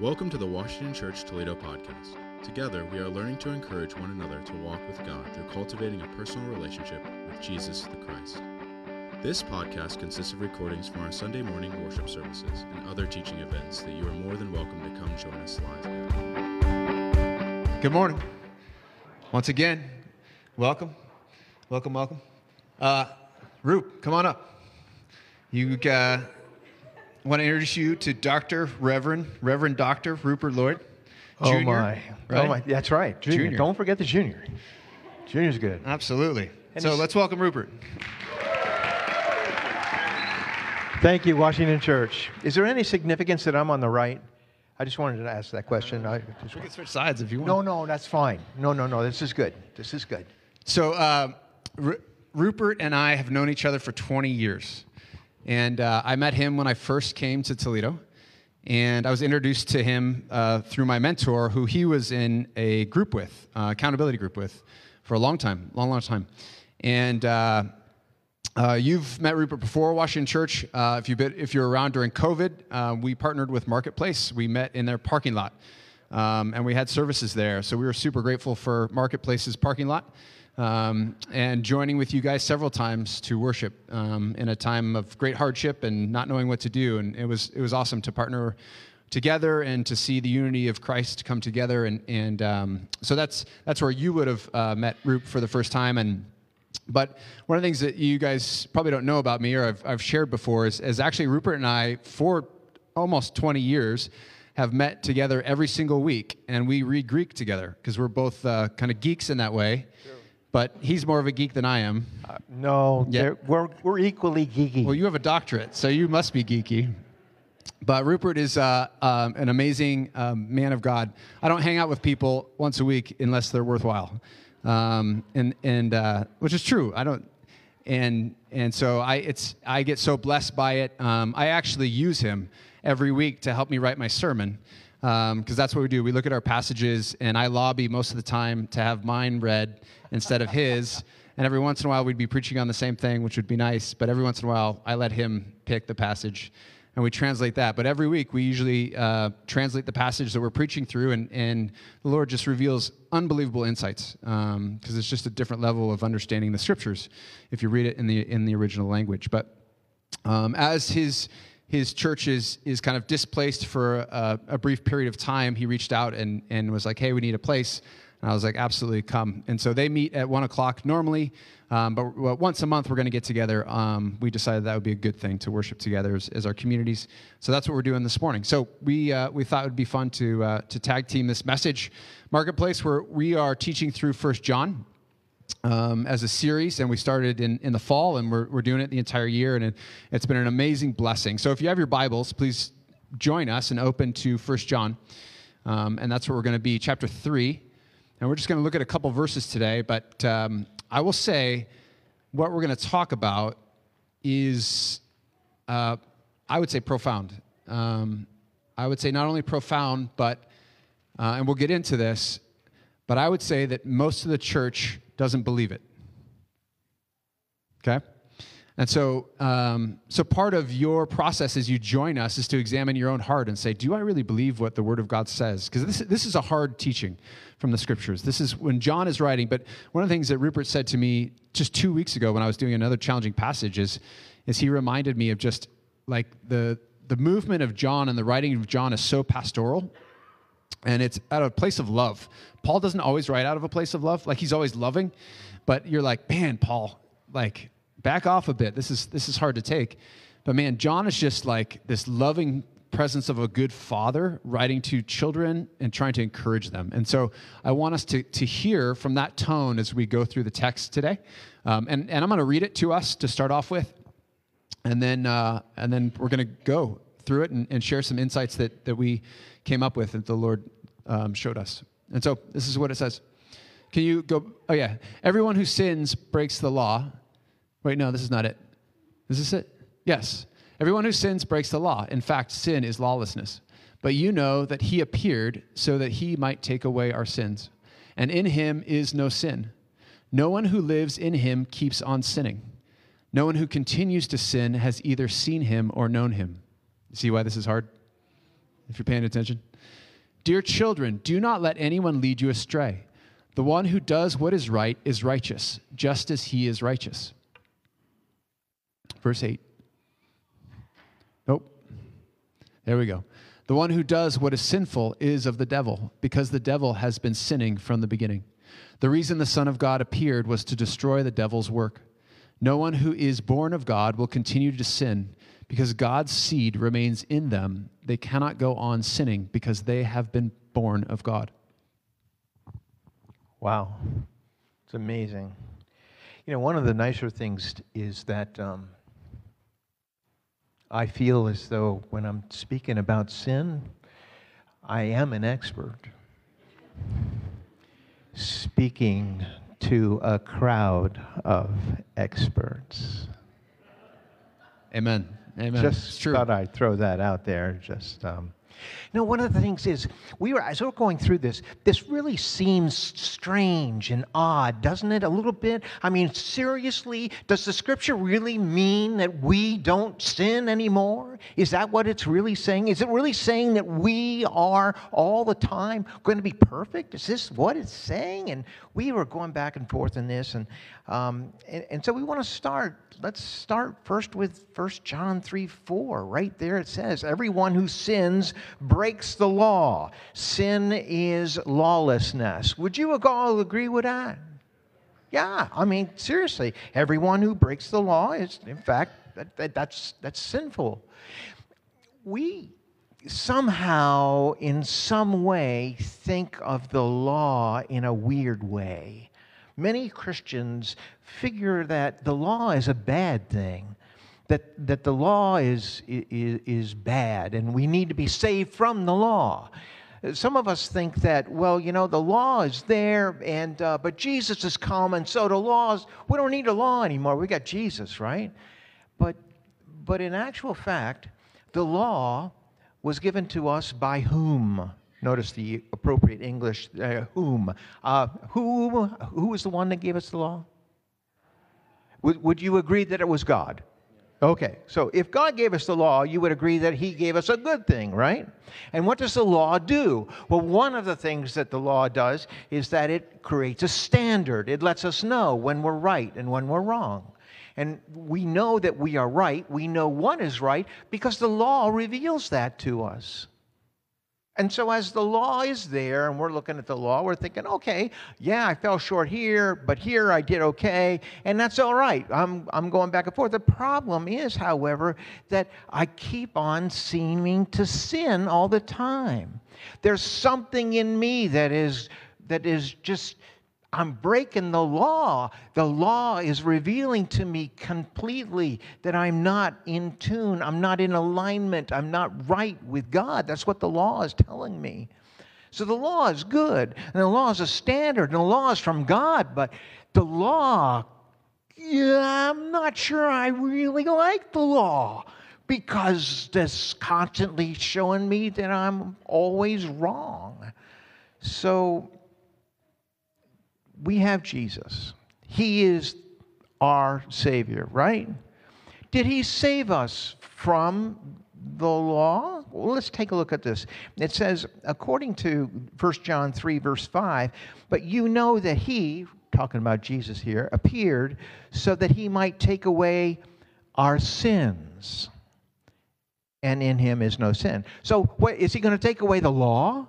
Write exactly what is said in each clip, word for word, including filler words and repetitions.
Welcome to the Washington Church Toledo podcast. Together, we are learning to encourage one another to walk with God through cultivating a personal relationship with Jesus the Christ. This podcast consists of recordings from our Sunday morning worship services and other teaching events that you are more than welcome to come join us live at. Good morning. Once again, welcome, welcome, welcome. Uh, Roop, come on up. You uh, want to introduce you to Doctor Reverend, Reverend Doctor Rupert Lloyd, Junior. Oh my, right? oh my, that's right, Junior. Junior. Don't forget the Junior. Junior's good. Absolutely. And so he's- let's welcome Rupert. Thank you, Washington Church. Is there any significance that I'm on the right? I just wanted to ask that question. I just We can switch sides if you want. no, no, that's fine. No, no, no, this is good. This is good. So uh, R- Rupert and I have known each other for twenty years. And uh, I met him when I first came to Toledo. And I was introduced to him uh, through my mentor, who he was in a group with, uh, accountability group with, for a long time, long, long time. And uh, uh, you've met Rupert before, Washington Church. Uh, if, you've been, if you're around during COVID, uh, we partnered with Marketplace. We met in their parking lot, um, and we had services there. So we were super grateful for Marketplace's parking lot. Um, and joining with you guys several times to worship um, in a time of great hardship and not knowing what to do. And it was it was awesome to partner together and to see the unity of Christ come together. And and um, so that's that's where you would have uh, met Roop for the first time. And but one of the things that you guys probably don't know about me, or I've I've shared before, is, is actually Rupert and I for almost twenty years have met together every single week, and we read Greek together because we're both uh, kind of geeks in that way. Sure. But he's more of a geek than I am. Uh, no, Yeah. they're- we're we're equally geeky. Well, you have a doctorate, so you must be geeky. But Rupert is uh, um, an amazing um, man of God. I don't hang out with people once a week unless they're worthwhile, um, and and uh, which is true. I don't, and and so I it's I get so blessed by it. Um, I actually use him every week to help me write my sermon. Because um, that's what we do. We look at our passages, and I lobby most of the time to have mine read instead of his. And every once in a while, we'd be preaching on the same thing, which would be nice. But every once in a while, I let him pick the passage, and we translate that. But every week, we usually uh, translate the passage that we're preaching through, and, and the Lord just reveals unbelievable insights, because um, it's just a different level of understanding the Scriptures if you read it in the in the original language. But um, as his his church is is kind of displaced for a, a brief period of time, he reached out and, and was like, hey, we need a place. And I was like, absolutely, come. And so they meet at one o'clock normally, um, but well, once a month we're going to get together. Um, we decided that would be a good thing to worship together as, as our communities. So that's what we're doing this morning. So we uh, we thought it would be fun to uh, to tag team this message. Marketplace, where we are teaching through First John. Um, as a series, and we started in, in the fall, and we're, we're doing it the entire year, and it, it's been an amazing blessing. So if you have your Bibles, please join us and open to First John, um, and that's where we're going to be, chapter three, and we're just going to look at a couple verses today, but um, I will say what we're going to talk about is, uh, I would say, profound. Um, I would say not only profound, but, uh, and we'll get into this, but I would say that most of the church doesn't believe it. Okay? And so um, so part of your process as you join us is to examine your own heart and say, do I really believe what the Word of God says? Because this, this is a hard teaching from the Scriptures. This is when John is writing, but one of the things that Rupert said to me just two weeks ago when I was doing another challenging passage is, is he reminded me of just like the, the movement of John and the writing of John is so pastoral. And it's out of a place of love. Paul doesn't always write out of a place of love. Like, he's always loving. But you're like, man, Paul, like, back off a bit. This is this is hard to take. But, man, John is just like this loving presence of a good father writing to children and trying to encourage them. And so I want us to, to hear from that tone as we go through the text today. Um, and, and I'm going to read it to us to start off with. And then, uh, and then we're going to go through it and, and share some insights that, that we came up with that the Lord um, showed us. And so this is what it says. Can you go? Oh, yeah. Everyone who sins breaks the law. Wait, no, this is not it. Is this it? Yes. Everyone who sins breaks the law. In fact, sin is lawlessness. But you know that he appeared so that he might take away our sins. And in him is no sin. No one who lives in him keeps on sinning. No one who continues to sin has either seen him or known him. See why this is hard? if you're paying attention. Dear children, do not let anyone lead you astray. The one who does what is right is righteous, just as he is righteous. Verse eight. Nope. There we go. The one who does what is sinful is of the devil, because the devil has been sinning from the beginning. The reason the Son of God appeared was to destroy the devil's work. No one who is born of God will continue to sin, because God's seed remains in them. They cannot go on sinning because they have been born of God. Wow. It's amazing. You know, one of the nicer things is that um, I feel as though when I'm speaking about sin, I am an expert. Speaking to a crowd of experts. Amen. Amen. Just It's true. thought I'd throw that out there. Just, um, you know, one of the things is, we were, as we we're going through this, this really seems strange and odd, doesn't it? A little bit. I mean, seriously, does the Scripture really mean that we don't sin anymore? Is that what it's really saying? Is it really saying that we are all the time going to be perfect? Is this what it's saying? And we were going back and forth in this, and um, and, and so we want to start. Let's start first with First John three four. Right there it says, everyone who sins breaks the law. Sin is lawlessness. Would you all agree with that? Yeah, I mean, seriously, everyone who breaks the law is, in fact, that, that, that's, that's sinful. We somehow, in some way, think of the law in a weird way. Many Christians figure that the law is a bad thing, that, that the law is, is, is bad, and we need to be saved from the law. Some of us think that, well, you know, the law is there, and uh, but Jesus has come, and so the laws, we don't need a law anymore. We got Jesus, right? But, but in actual fact, the law was given to us by whom? Notice the appropriate English, uh, whom. Uh, who, who was the one that gave us the law? Would, would you agree that it was God? Okay, so if God gave us the law, you would agree that He gave us a good thing, right? And what does the law do? Well, one of the things that the law does is that it creates a standard. It lets us know when we're right and when we're wrong. And we know that we are right. We know one is right because the law reveals that to us. And so as the law is there, and we're looking at the law, we're thinking, okay, yeah, I fell short here, but here I did okay, and that's all right. I'm, I'm going back and forth. The problem is, however, that I keep on seeming to sin all the time. There's something in me that is, that is just, I'm breaking the law. The law is revealing to me completely that I'm not in tune. I'm not in alignment. I'm not right with God. That's what the law is telling me. So the law is good, and the law is a standard, and the law is from God. But the law, yeah, I'm not sure I really like the law because it's constantly showing me that I'm always wrong. So we have Jesus. He is our Savior, right? Did He save us from the law? Well, let's take a look at this. It says, according to First John three, verse five, but you know that He, talking about Jesus here, appeared so that He might take away our sins. And in Him is no sin. So, what, is He going to take away the law?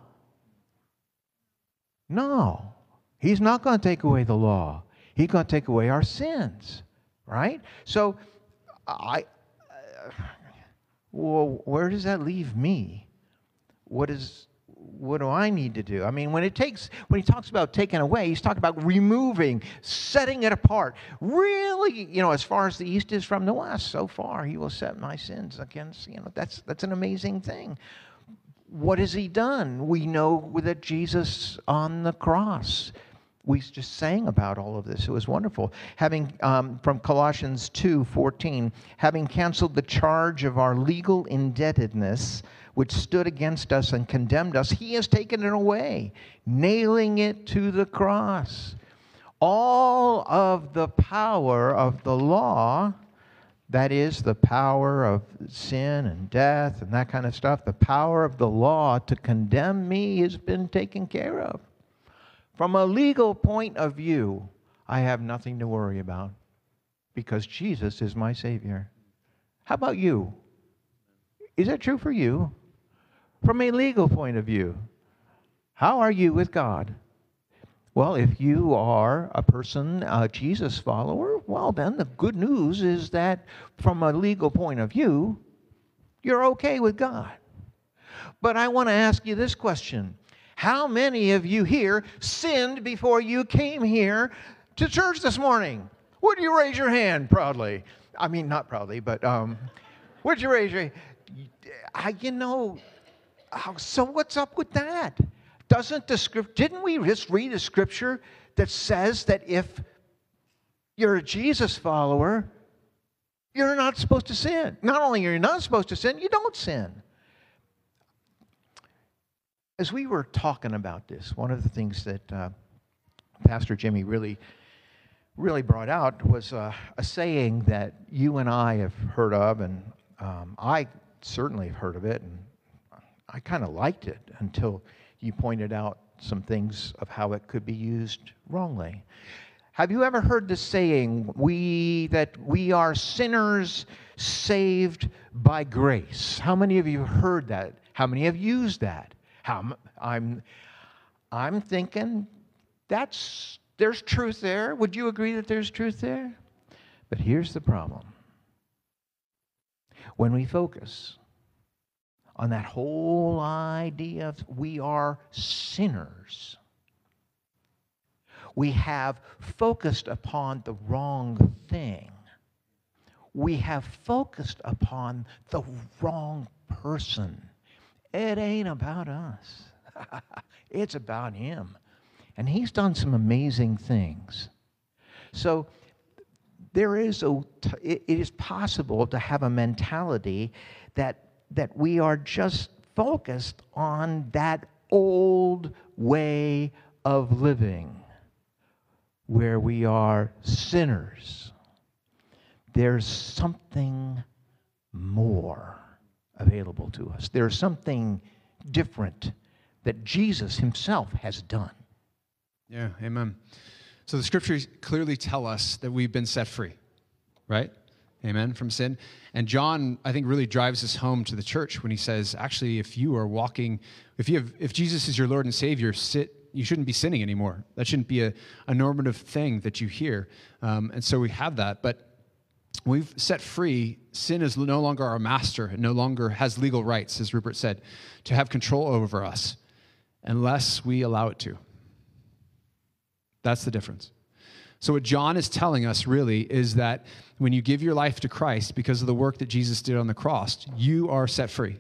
No. He's not going to take away the law. He's going to take away our sins, right? So, I, uh, well, where does that leave me? What is, what do I need to do? I mean, when it takes, when he talks about taking away, he's talking about removing, setting it apart. Really, you know, as far as the east is from the west, so far He will set my sins against. You know, that's that's an amazing thing. What has He done? We know that Jesus on the cross. We just sang about all of this. It was wonderful. Having, um, from Colossians two fourteen, having canceled the charge of our legal indebtedness, which stood against us and condemned us, He has taken it away, nailing it to the cross. All of the power of the law That is the power of sin and death and that kind of stuff. The power of the law to condemn me has been taken care of. From a legal point of view, I have nothing to worry about because Jesus is my Savior. How about you? Is that true for you? From a legal point of view, how are you with God? Well, if you are a person, a Jesus follower, well, then the good news is that from a legal point of view, you're okay with God. But I want to ask you this question. How many of you here sinned before you came here to church this morning? Would you raise your hand proudly? I mean, not proudly, but um, would you raise your hand? I, you know, so what's up with that? Doesn't the script, didn't we just read a scripture that says that if you're a Jesus follower, you're not supposed to sin? Not only are you not supposed to sin, you don't sin. As we were talking about this, one of the things that uh, Pastor Jimmy really, really brought out was uh, a saying that you and I have heard of, and um, I certainly have heard of it, and I kind of liked it until you pointed out some things of how it could be used wrongly. Have you ever heard the saying, we that we are sinners saved by grace? How many of you have heard that? How many have used that? How, I'm, I'm thinking that's there's truth there. Would you agree that there's truth there? But here's the problem. When we focus on that whole idea of we are sinners, we have focused upon the wrong thing. We have focused upon the wrong person. It ain't about us. It's about Him. And He's done some amazing things. So there is a, it is possible to have a mentality that that we are just focused on that old way of living where we are sinners. There's something more available to us. There's something different that Jesus Himself has done. Yeah, amen. So the scriptures clearly tell us that we've been set free, right? Amen, from sin. And John, I think, really drives this home to the church when he says, actually, if you are walking, if you have, if Jesus is your Lord and Savior, sit, you shouldn't be sinning anymore. That shouldn't be a, a normative thing that you hear. Um, and so we have that. But we've set free. Sin is no longer our master. It no longer has legal rights, as Rupert said, to have control over us unless we allow it to. That's the difference. So what John is telling us really is that when you give your life to Christ because of the work that Jesus did on the cross, you are set free.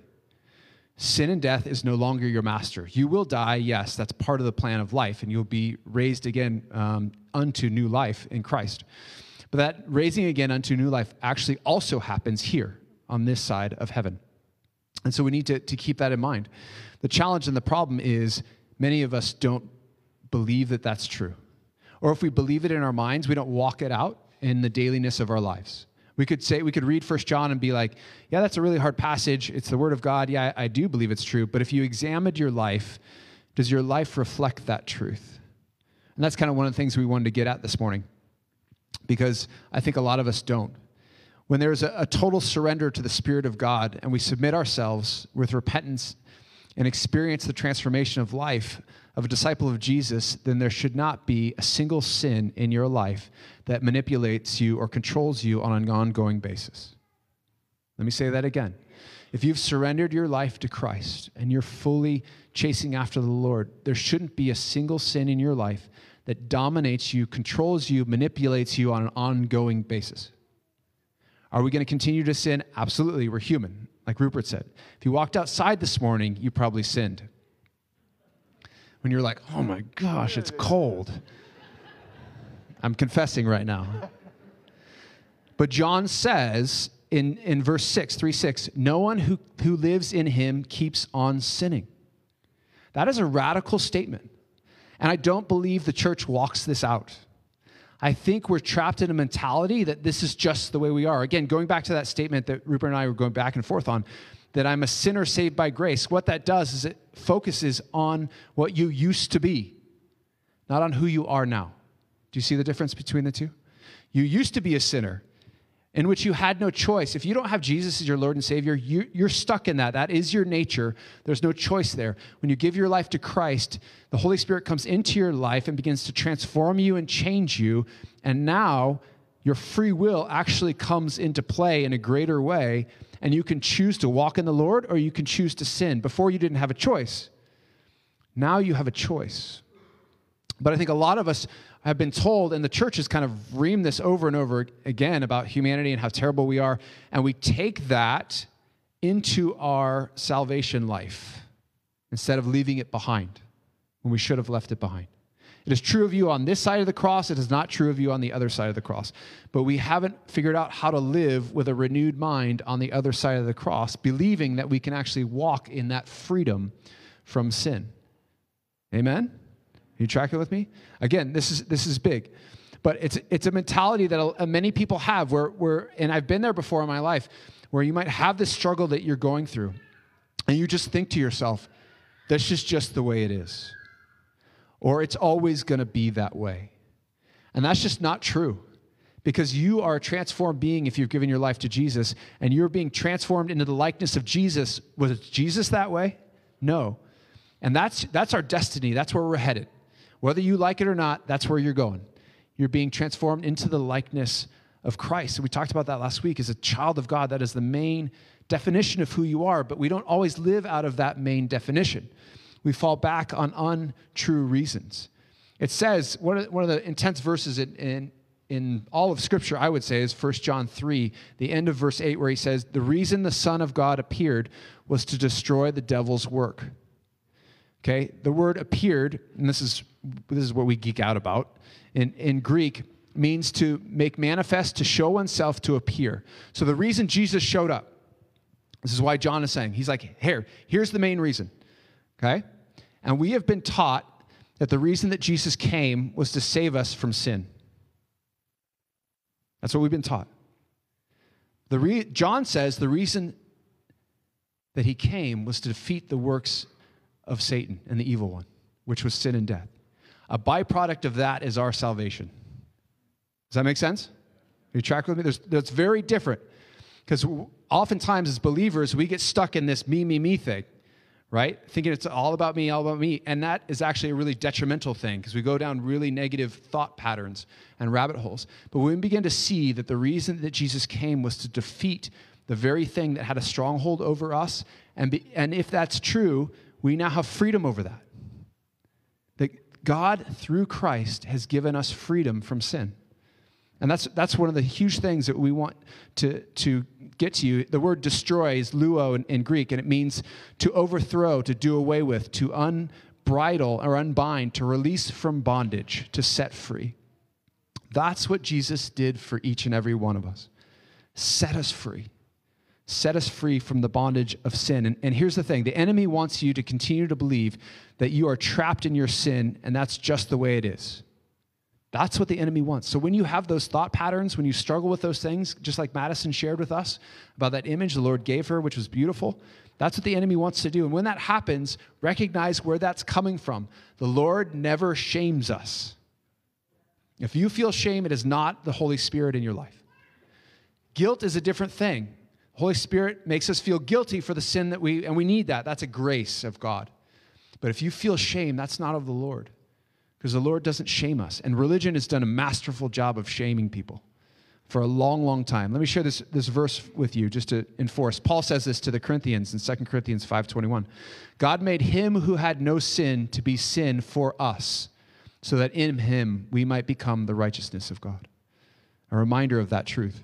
Sin and death is no longer your master. You will die, yes, that's part of the plan of life, and you'll be raised again um, unto new life in Christ. But that raising again unto new life actually also happens here on this side of heaven. And so we need to, to keep that in mind. The challenge and the problem is many of us don't believe that that's true. Or if we believe it in our minds, we don't walk it out in the dailiness of our lives. We could say, we could read First John and be like, yeah, that's a really hard passage. It's the Word of God. Yeah, I, I do believe it's true. But if you examined your life, does your life reflect that truth? And that's kind of one of the things we wanted to get at this morning, because I think a lot of us don't. When there's a, a total surrender to the Spirit of God and we submit ourselves with repentance and experience the transformation of life of a disciple of Jesus, then there should not be a single sin in your life that manipulates you or controls you on an ongoing basis. Let me say that again. If you've surrendered your life to Christ and you're fully chasing after the Lord, there shouldn't be a single sin in your life that dominates you, controls you, manipulates you on an ongoing basis. Are we going to continue to sin? Absolutely, we're human, like Rupert said. If you walked outside this morning, you probably sinned. When you're like, oh my gosh, it's cold. I'm confessing right now. But John says in, in verse six, three six, no one who, who lives in him keeps on sinning. That is a radical statement. And I don't believe the church walks this out. I think we're trapped in a mentality that this is just the way we are. Again, going back to that statement that Rupert and I were going back and forth on, that I'm a sinner saved by grace. What that does is it focuses on what you used to be, not on who you are now. Do you see the difference between the two? You used to be a sinner in which you had no choice. If you don't have Jesus as your Lord and Savior, you, you're stuck in that. That is your nature. There's no choice there. When you give your life to Christ, the Holy Spirit comes into your life and begins to transform you and change you. And now your free will actually comes into play in a greater way, and you can choose to walk in the Lord or you can choose to sin. Before you didn't have a choice. Now you have a choice. But I think a lot of us have been told, and the church has kind of reamed this over and over again about humanity and how terrible we are, and we take that into our salvation life instead of leaving it behind when we should have left it behind. It is true of you on this side of the cross. It is not true of you on the other side of the cross. But we haven't figured out how to live with a renewed mind on the other side of the cross, believing that we can actually walk in that freedom from sin. Amen? Are you tracking with me? Again, this is this is big. But it's it's a mentality that many people have where, where, and I've been there before in my life, where you might have this struggle that you're going through, and you just think to yourself, this is just the way it is. Or it's always going to be that way. And that's just not true. Because you are a transformed being if you've given your life to Jesus, and you're being transformed into the likeness of Jesus. Was Jesus that way? No. And that's that's our destiny. That's where we're headed. Whether you like it or not, that's where you're going. You're being transformed into the likeness of Christ. And we talked about that last week. As a child of God, that is the main definition of who you are, but we don't always live out of that main definition. We fall back on untrue reasons. It says, one of, one of the intense verses in, in, in all of Scripture, I would say, is First John three, the end of verse eight, where he says, the reason the Son of God appeared was to destroy the devil's work. Okay, the word appeared, and this is this is what we geek out about, in, in Greek, means to make manifest, to show oneself, to appear. So the reason Jesus showed up, this is why John is saying, he's like, here, here's the main reason, okay? And we have been taught that the reason that Jesus came was to save us from sin. That's what we've been taught. The re- John says the reason that he came was to defeat the works of Satan and the evil one, which was sin and death. A byproduct of that is our salvation. Does that make sense? Are you tracking with me? There's, that's very different. Because oftentimes as believers, we get stuck in this me, me, me thing, right? Thinking it's all about me, all about me. And that is actually a really detrimental thing because we go down really negative thought patterns and rabbit holes. But when we begin to see that the reason that Jesus came was to defeat the very thing that had a stronghold over us, and, be, and if that's true, we now have freedom over that. That God, through Christ, has given us freedom from sin. And that's that's one of the huge things that we want to, to get to you. The word destroy is luo in, in Greek, and it means to overthrow, to do away with, to unbridle or unbind, to release from bondage, to set free. That's what Jesus did for each and every one of us. Set us free. Set us free from the bondage of sin. And, and here's the thing. The enemy wants you to continue to believe that you are trapped in your sin, and that's just the way it is. That's what the enemy wants. So when you have those thought patterns, when you struggle with those things, just like Madison shared with us about that image the Lord gave her, which was beautiful, that's what the enemy wants to do. And when that happens, recognize where that's coming from. The Lord never shames us. If you feel shame, it is not the Holy Spirit in your life. Guilt is a different thing. Holy Spirit makes us feel guilty for the sin that we, and we need that. That's a grace of God. But if you feel shame, that's not of the Lord. Because the Lord doesn't shame us. And religion has done a masterful job of shaming people for a long, long time. Let me share this, this verse with you just to enforce. Paul says this to the Corinthians in Second Corinthians five twenty-one. God made him who had no sin to be sin for us, so that in him we might become the righteousness of God. A reminder of that truth.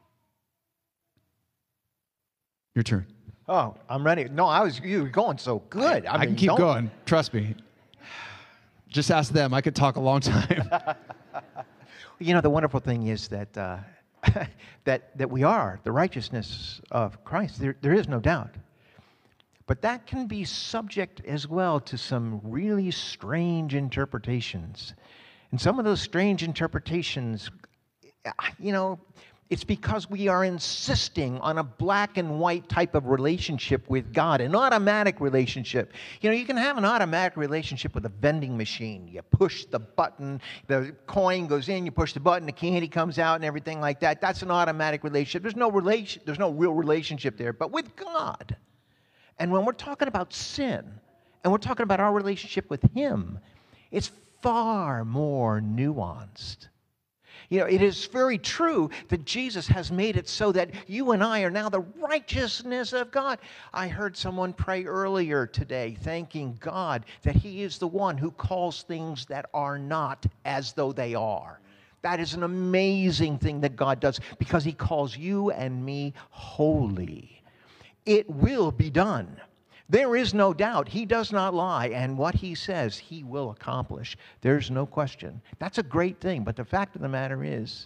Your turn. Oh, I'm ready. No, I was you were going so good. I, I mean, can keep don't- going. Trust me. Just ask them. I could talk a long time. You know, the wonderful thing is that uh, that that we are the righteousness of Christ. There, there is no doubt. But that can be subject as well to some really strange interpretations. And some of those strange interpretations, you know, it's because we are insisting on a black and white type of relationship with God, an automatic relationship. You know, you can have an automatic relationship with a vending machine. You push the button, the coin goes in, you push the button, the candy comes out and everything like that. That's an automatic relationship. There's no relation, there's no real relationship there. But with God, and when we're talking about sin, and we're talking about our relationship with Him, it's far more nuanced. You know, it is very true that Jesus has made it so that you and I are now the righteousness of God. I heard someone pray earlier today, thanking God that He is the one who calls things that are not as though they are. That is an amazing thing that God does, because He calls you and me holy. It will be done. There is no doubt. He does not lie, and what He says, He will accomplish. There's no question. That's a great thing, but the fact of the matter is,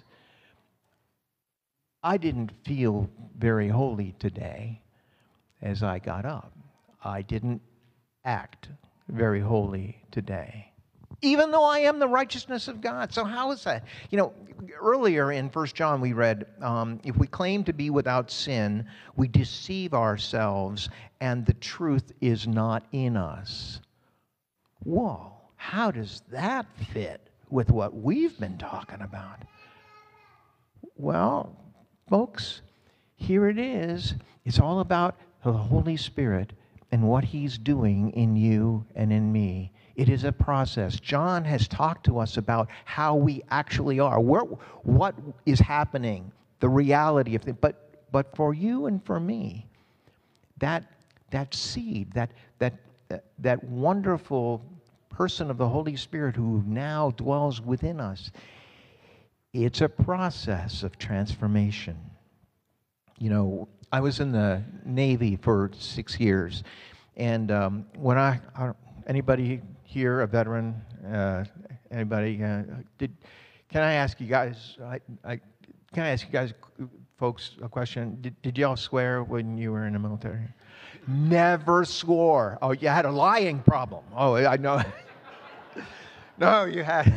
I didn't feel very holy today as I got up. I didn't act very holy today, even though I am the righteousness of God. So how is that? You know, earlier in First John we read, um, if we claim to be without sin, we deceive ourselves, and the truth is not in us. Whoa, how does that fit with what we've been talking about? Well, folks, here it is. It's all about the Holy Spirit and what He's doing in you and in me. It is a process. John has talked to us about how we actually are, where, what is happening, the reality of it. But but for you and for me, that that seed, that that that wonderful person of the Holy Spirit who now dwells within us, it's a process of transformation. You know, I was in the Navy for six years, and um, when I, I anybody here a veteran? Uh, anybody? Uh, did? Can I ask you guys? I, I can I ask you guys, folks, a question? Did, did y'all swear when you were in the military? Never swore. Oh, you had a lying problem. Oh, I know. No, you had.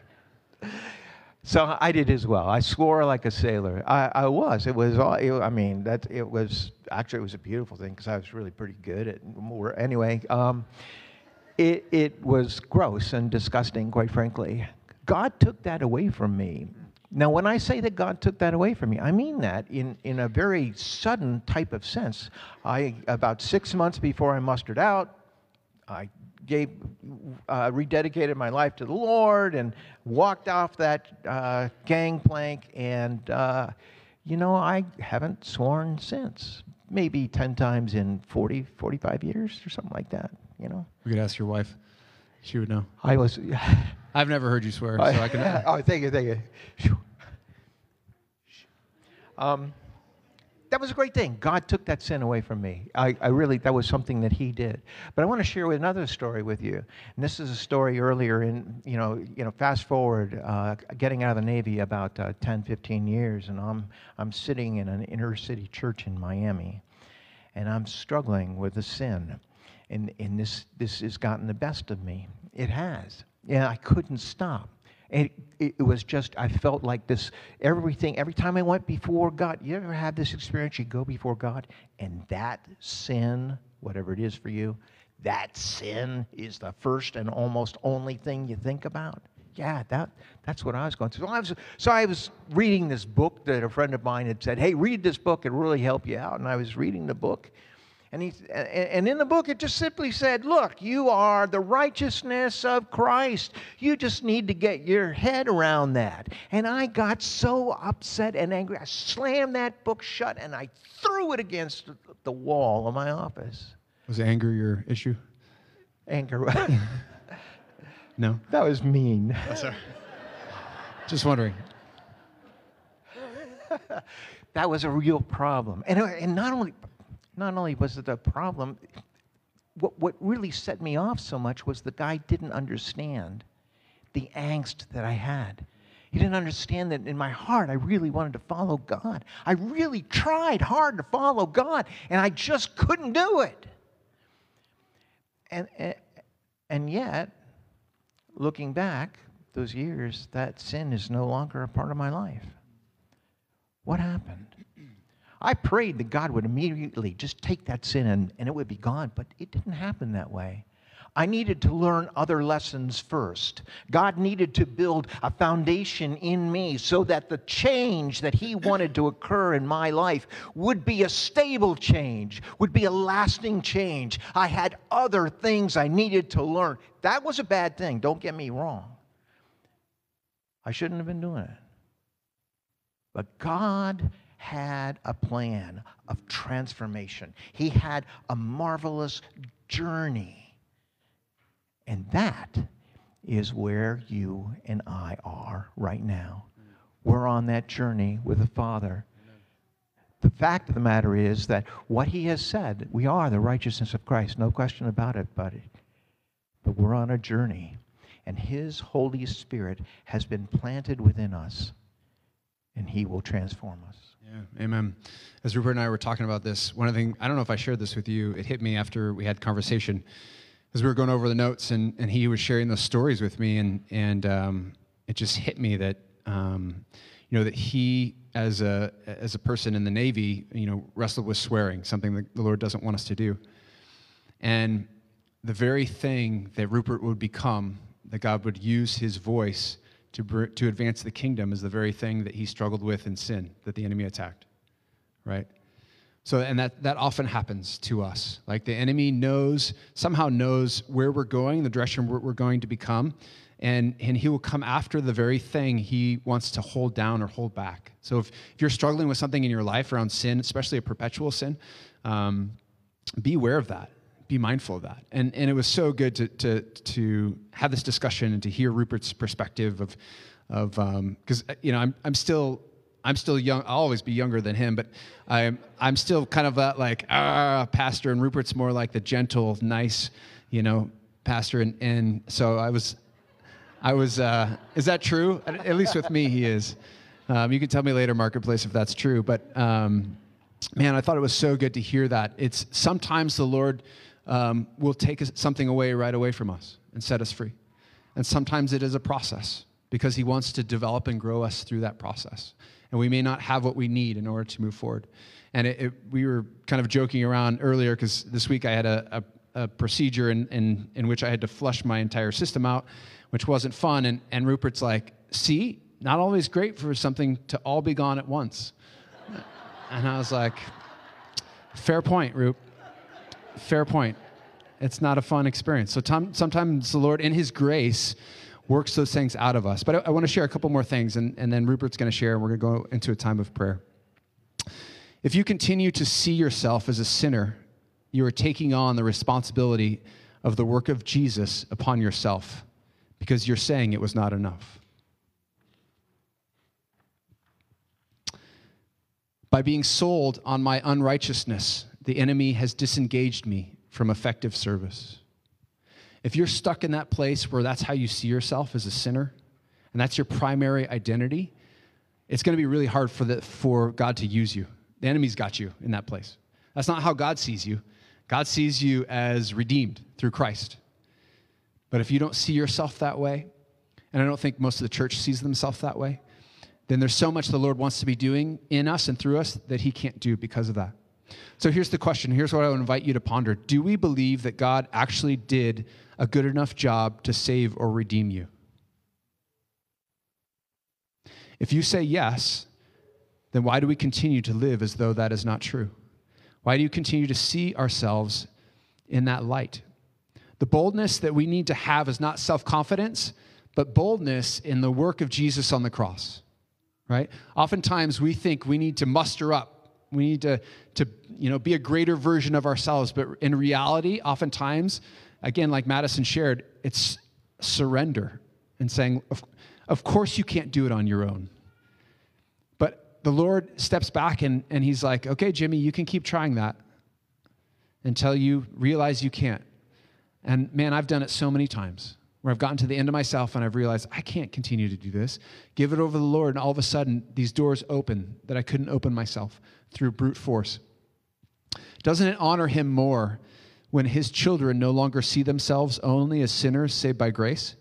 So I did as well. I swore like a sailor. I, I was. It was all. It, I mean, that it was actually it was a beautiful thing because I was really pretty good at more. Anyway. Um, It, it was gross and disgusting, quite frankly. God took that away from me. Now, when I say that God took that away from me, I mean that in, in a very sudden type of sense. I, about six months before I mustered out, I gave, uh, rededicated my life to the Lord and walked off that uh, gangplank. And, uh, you know, I haven't sworn since. Maybe ten times in forty, forty-five years or something like that. You know, we could ask your wife; she would know. I was. I've never heard you swear, so I can. Oh, thank you, thank you. Um, that was a great thing. God took that sin away from me. I, I really, that was something that He did. But I want to share another story with you. And this is a story earlier in, you know, you know, fast forward, uh, getting out of the Navy about uh, ten, fifteen years, and I'm I'm sitting in an inner city church in Miami, and I'm struggling with the sin. And, and this this has gotten the best of me. It has. Yeah, I couldn't stop. And it, it was just, I felt like this, everything, every time I went before God, you ever have this experience, you go before God, and that sin, whatever it is for you, that sin is the first and almost only thing you think about? Yeah, that that's what I was going through. So I was, so I was reading this book that a friend of mine had said, hey, read this book, it'll really help you out. And I was reading the book. And, he, and in the book, it just simply said, look, you are the righteousness of Christ. You just need to get your head around that. And I got so upset and angry. I slammed that book shut, and I threw it against the wall of my office. Was anger your issue? Anger. No? That was mean. Oh, sorry. Just wondering. That was a real problem. And, and not only... Not only was it a problem, what, what really set me off so much was the guy didn't understand the angst that I had. He didn't understand that in my heart I really wanted to follow God. I really tried hard to follow God, and I just couldn't do it. And, and, and yet, looking back, those years, that sin is no longer a part of my life. What happened? I prayed that God would immediately just take that sin and, and it would be gone, but it didn't happen that way. I needed to learn other lessons first. God needed to build a foundation in me so that the change that He wanted to occur in my life would be a stable change, would be a lasting change. I had other things I needed to learn. That was a bad thing, don't get me wrong. I shouldn't have been doing it. But God had a plan of transformation. He had a marvelous journey. And that is where you and I are right now. We're on that journey with the Father. The fact of the matter is that what He has said, we are the righteousness of Christ, no question about it, buddy. But we're on a journey, and His Holy Spirit has been planted within us, and He will transform us. Yeah, amen. As Rupert and I were talking about this, one of the things, I don't know if I shared this with you, it hit me after we had conversation. As we were going over the notes, and, and he was sharing those stories with me, and and um, it just hit me that um, you know that he, as a as a person in the Navy, you know, wrestled with swearing, something that the Lord doesn't want us to do. And the very thing that Rupert would become, that God would use his voice to br- to advance the kingdom, is the very thing that he struggled with in sin, that the enemy attacked, right? So, and that, that often happens to us. Like the enemy knows, somehow knows where we're going, the direction we're, we're going to become, and, and he will come after the very thing he wants to hold down or hold back. So if, if you're struggling with something in your life around sin, especially a perpetual sin, um, be aware of that. Be mindful of that. And and it was so good to to to have this discussion and to hear Rupert's perspective of, of um, because, you know, I'm I'm still... I'm still young. I'll always be younger than him, but I'm I'm still kind of that like ah pastor, and Rupert's more like the gentle, nice, you know, pastor. And, and so I was, I was. Uh, is that true? At, at least with me, he is. Um, you can tell me later, Marketplace, if that's true. But um, man, I thought it was so good to hear that. It's sometimes the Lord um, will take something away right away from us and set us free, and sometimes it is a process because He wants to develop and grow us through that process. And we may not have what we need in order to move forward. And it, it, we were kind of joking around earlier because this week I had a, a, a procedure in, in, in which I had to flush my entire system out, which wasn't fun. And, and Rupert's like, see, not always great for something to all be gone at once. And I was like, fair point, Rup. Fair point. It's not a fun experience. So tom- sometimes the Lord, in His grace, works those things out of us. But I, I want to share a couple more things, and, and then Rupert's going to share, and we're going to go into a time of prayer. If you continue to see yourself as a sinner, you are taking on the responsibility of the work of Jesus upon yourself because you're saying it was not enough. By being sold on my unrighteousness, the enemy has disengaged me from effective service. If you're stuck in that place where that's how you see yourself as a sinner, and that's your primary identity, it's going to be really hard for the, for God to use you. The enemy's got you in that place. That's not how God sees you. God sees you as redeemed through Christ. But if you don't see yourself that way, and I don't think most of the church sees themselves that way, then there's so much the Lord wants to be doing in us and through us that He can't do because of that. So here's the question. Here's what I would invite you to ponder. Do we believe that God actually did a good enough job to save or redeem you? If you say yes, then why do we continue to live as though that is not true? Why do you continue to see ourselves in that light? The boldness that we need to have is not self-confidence, but boldness in the work of Jesus on the cross, right? Oftentimes we think we need to muster up. We need to, to, you know, be a greater version of ourselves. But in reality, oftentimes, again, like Madison shared, it's surrender and saying, of, of course you can't do it on your own. But the Lord steps back and, and He's like, okay, Jimmy, you can keep trying that until you realize you can't. And man, I've done it so many times where I've gotten to the end of myself and I've realized I can't continue to do this. Give it over to the Lord, and all of a sudden, these doors open that I couldn't open myself through brute force. Doesn't it honor Him more when His children no longer see themselves only as sinners saved by grace,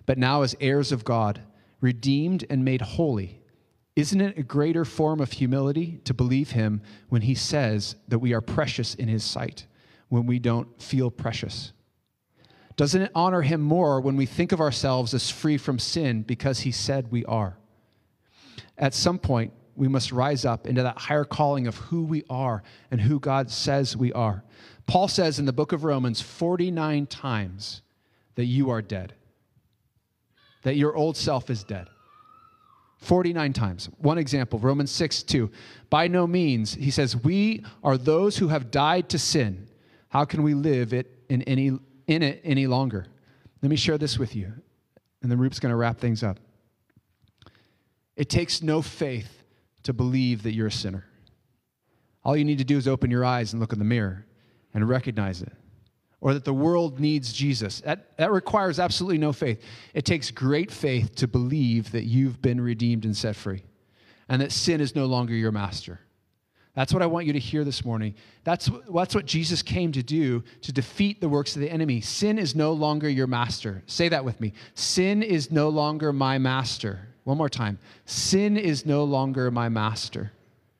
but now as heirs of God, redeemed and made holy. Isn't it a greater form of humility to believe him when he says that we are precious in his sight, when we don't feel precious? Doesn't it honor him more when we think of ourselves as free from sin because he said we are? At some point, we must rise up into that higher calling of who we are and who God says we are. Paul says in the book of Romans forty-nine times that you are dead, that your old self is dead. forty-nine times. One example, Romans six two. By no means, he says, we are those who have died to sin. How can we live it in any in it any longer? Let me share this with you, and then Roop's going to wrap things up. It takes no faith to believe that you're a sinner. All you need to do is open your eyes and look in the mirror and recognize it. Or that the world needs Jesus. That, that requires absolutely no faith. It takes great faith to believe that you've been redeemed and set free, and that sin is no longer your master. That's what I want you to hear this morning. That's, that's what Jesus came to do, to defeat the works of the enemy. Sin is no longer your master. Say that with me. Sin is no longer my master. One more time. Sin is no longer my master.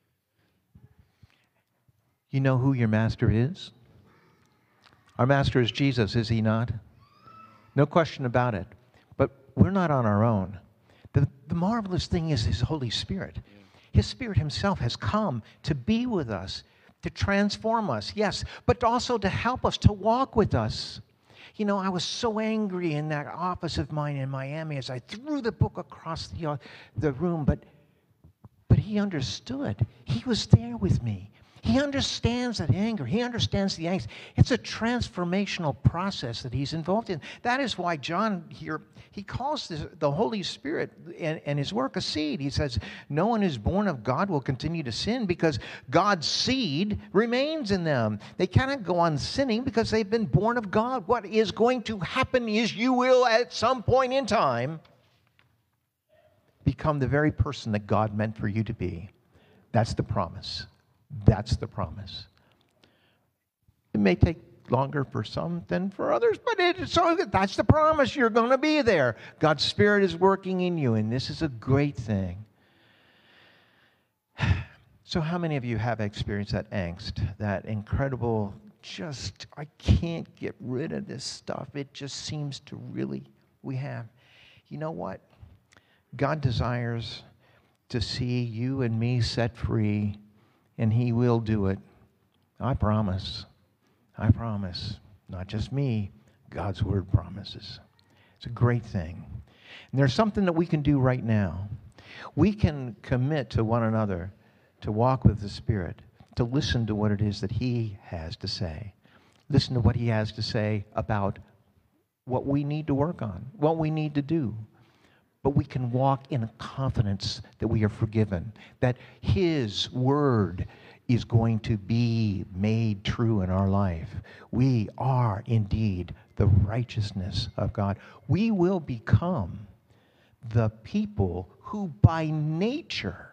You know who your master is? Our master is Jesus, is he not? No question about it. But we're not on our own. The, the marvelous thing is his Holy Spirit. His Spirit himself has come to be with us, to transform us, yes, but also to help us, to walk with us. You know, I was so angry in that office of mine in Miami as I threw the book across the, uh, the room, but, but he understood. He was there with me. He understands that anger. He understands the angst. It's a transformational process that he's involved in. That is why John here, he calls this, the Holy Spirit and, and his work a seed. He says, no one who's born of God will continue to sin because God's seed remains in them. They cannot go on sinning because they've been born of God. What is going to happen is you will, at some point in time, become the very person that God meant for you to be. That's the promise. That's the promise. It may take longer for some than for others, but it, so that's the promise. You're going to be there. God's Spirit is working in you, and this is a great thing. So how many of you have experienced that angst, that incredible, just, I can't get rid of this stuff. It just seems to really, we have. You know what? God desires to see you and me set free, and he will do it. I promise. I promise. Not just me. God's word promises. It's a great thing. And there's something that we can do right now. We can commit to one another to walk with the Spirit, to listen to what it is that he has to say. Listen to what he has to say about what we need to work on, what we need to do. But we can walk in a confidence that we are forgiven, that his word is going to be made true in our life. We are indeed the righteousness of God. We will become the people who by nature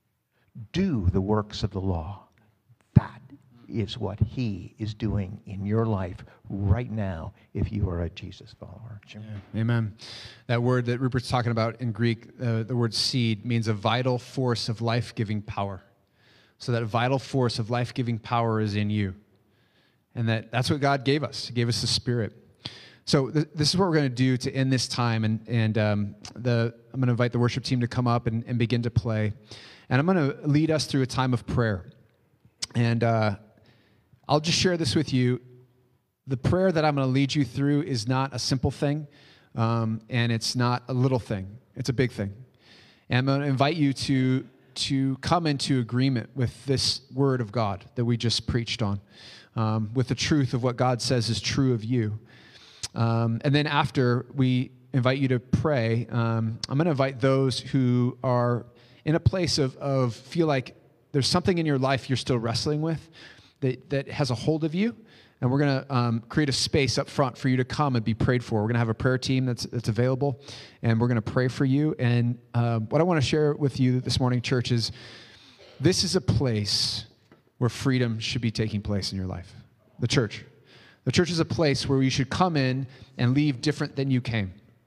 do the works of the law. That is what he is doing in your life right now if you are a Jesus follower. Yeah. Amen. That word that Rupert's talking about in Greek, uh, the word seed, means a vital force of life-giving power. So that vital force of life-giving power is in you. And that, that's what God gave us. He gave us the Spirit. So th- this is what we're going to do to end this time. And, and um, the, I'm going to invite the worship team to come up and, and begin to play. And I'm going to lead us through a time of prayer. And uh, I'll just share this with you. The prayer that I'm going to lead you through is not a simple thing, um, and it's not a little thing. It's a big thing. And I'm going to invite you to, to come into agreement with this word of God that we just preached on, um, with the truth of what God says is true of you. Um, and then after we invite you to pray, um, I'm going to invite those who are in a place of, of feel like there's something in your life you're still wrestling with that, that has a hold of you. And we're going to um, create a space up front for you to come and be prayed for. We're going to have a prayer team that's, that's available, and we're going to pray for you. And uh, what I want to share with you this morning, church, is this is a place where freedom should be taking place in your life. The church. The church is a place where you should come in and leave different than you came.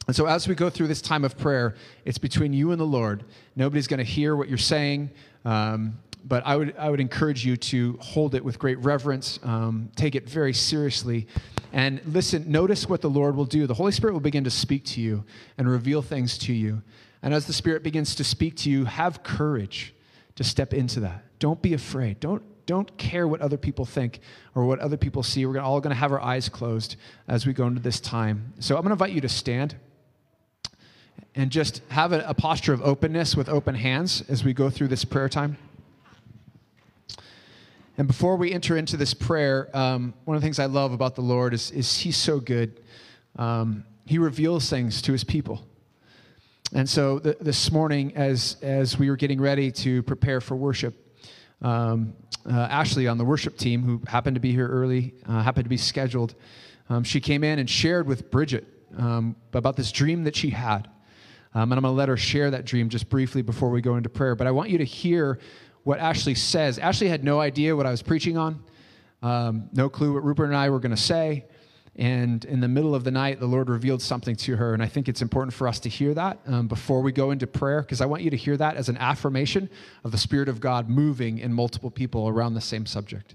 And so as we go through this time of prayer, it's between you and the Lord. Nobody's going to hear what you're saying, um, but I would I would encourage you to hold it with great reverence, um, take it very seriously, and listen, notice what the Lord will do. The Holy Spirit will begin to speak to you and reveal things to you. And as the Spirit begins to speak to you, have courage to step into that. Don't be afraid. Don't Don't care what other people think or what other people see. We're all going to have our eyes closed as we go into this time. So I'm going to invite you to stand and just have a, a posture of openness with open hands as we go through this prayer time. And before we enter into this prayer, um, one of the things I love about the Lord is, is he's so good. Um, he reveals things to his people. And so th- this morning, as as we were getting ready to prepare for worship, um, uh, Ashley on the worship team, who happened to be here early, uh, happened to be scheduled, um, she came in and shared with Bridget um, about this dream that she had. Um, and I'm going to let her share that dream just briefly before we go into prayer. But I want you to hear what Ashley says. Ashley had no idea what I was preaching on, um, no clue what Rupert and I were going to say. And in the middle of the night, the Lord revealed something to her. And I think it's important for us to hear that um, before we go into prayer, because I want you to hear that as an affirmation of the Spirit of God moving in multiple people around the same subject.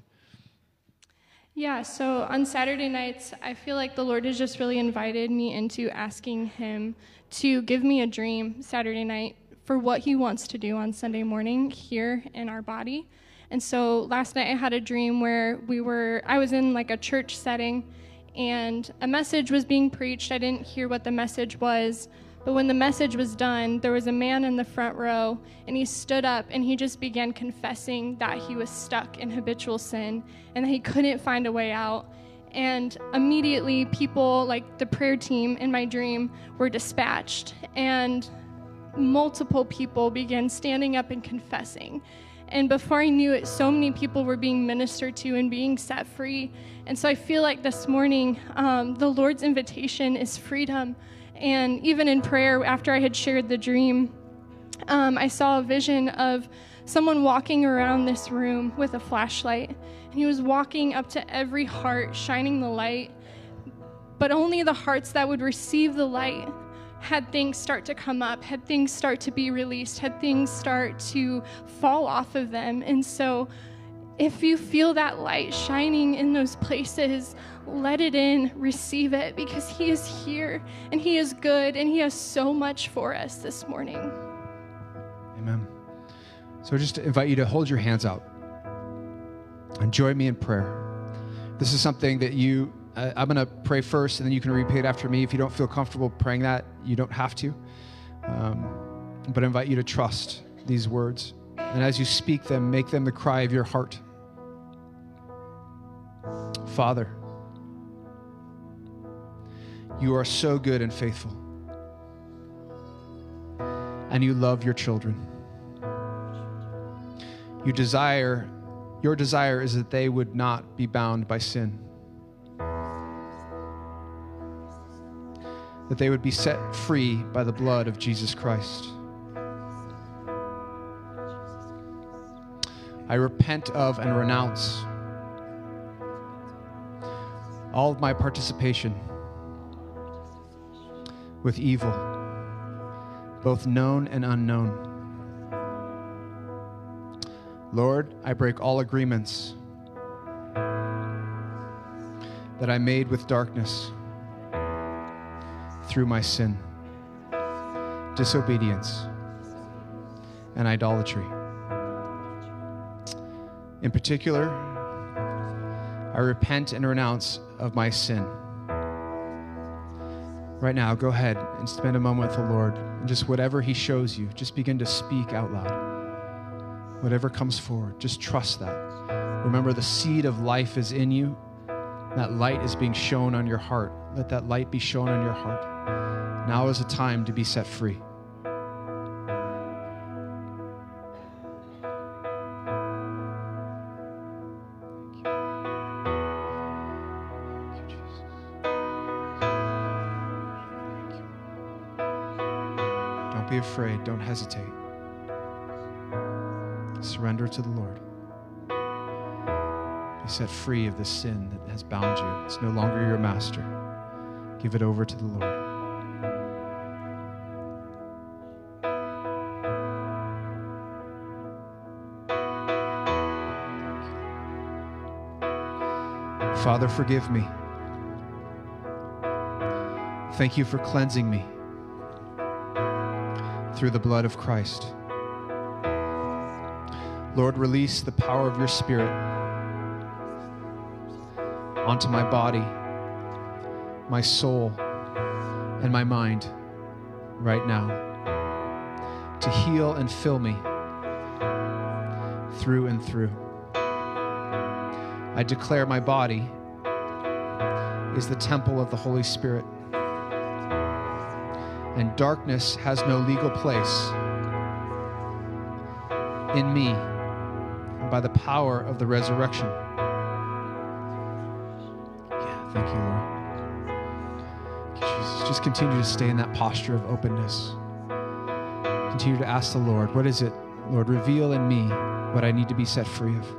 Yeah, so on Saturday nights, I feel like the Lord has just really invited me into asking him to give me a dream Saturday night for what he wants to do on Sunday morning here in our body. And so last night I had a dream where we were, I was in like a church setting, and a message was being preached. I didn't hear what the message was, but when the message was done, there was a man in the front row, and he stood up and he just began confessing that he was stuck in habitual sin and that he couldn't find a way out. And immediately people, like the prayer team in my dream, were dispatched, and multiple people began standing up and confessing. And before I knew it, so many people were being ministered to and being set free. And so I feel like this morning, um, the Lord's invitation is freedom. And even in prayer, after I had shared the dream, um, I saw a vision of someone walking around this room with a flashlight. And he was walking up to every heart, shining the light. But only the hearts that would receive the light had things start to come up, had things start to be released, had things start to fall off of them. And so if you feel that light shining in those places, let it in, receive it, because he is here and he is good and he has so much for us this morning. Amen. So just to invite you to hold your hands out and join me in prayer. This is something that you Uh, I'm going to pray first, and then you can repeat after me. If you don't feel comfortable praying that, you don't have to. Um, but I invite you to trust these words. And as you speak them, make them the cry of your heart. Father, you are so good and faithful. And you love your children. You desire, your desire is that they would not be bound by sin. That they would be set free by the blood of Jesus Christ. I repent of and renounce all of my participation with evil, both known and unknown. Lord, I break all agreements that I made with darkness through my sin, disobedience, and idolatry. In particular, I repent and renounce of my sin. Right now, go ahead and spend a moment with the Lord. And just whatever he shows you, just begin to speak out loud. Whatever comes forward, just trust that. Remember, the seed of life is in you. That light is being shown on your heart. Let that light be shown on your heart. Now is the time to be set free. Don't be afraid. Don't hesitate. Surrender to the Lord. Be set free of the sin that has bound you. It's no longer your master. Give it over to the Lord. Father, forgive me. Thank you for cleansing me through the blood of Christ. Lord, release the power of your Spirit onto my body, my soul, and my mind right now to heal and fill me through and through. I declare my body is the temple of the Holy Spirit, and darkness has no legal place in me by the power of the resurrection. Yeah, thank you, Lord. Thank you, Jesus. Just continue to stay in that posture of openness. Continue to ask the Lord, what is it, Lord, reveal in me what I need to be set free of.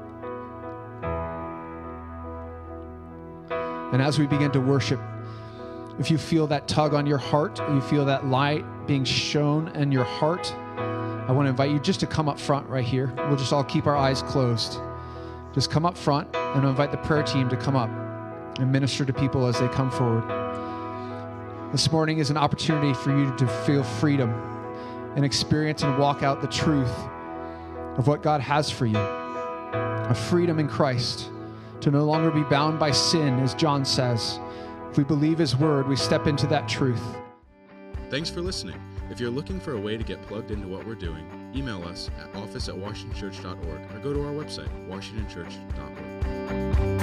And as we begin to worship, if you feel that tug on your heart, you feel that light being shown in your heart, I want to invite you just to come up front right here. We'll just all keep our eyes closed. Just come up front, and I'll invite the prayer team to come up and minister to people as they come forward. This morning is an opportunity for you to feel freedom and experience and walk out the truth of what God has for you. A freedom in Christ, to no longer be bound by sin, as John says. If we believe his word, we step into that truth. Thanks for listening. If you're looking for a way to get plugged into what we're doing, email us at office at washington church dot org or go to our website, washington church dot org.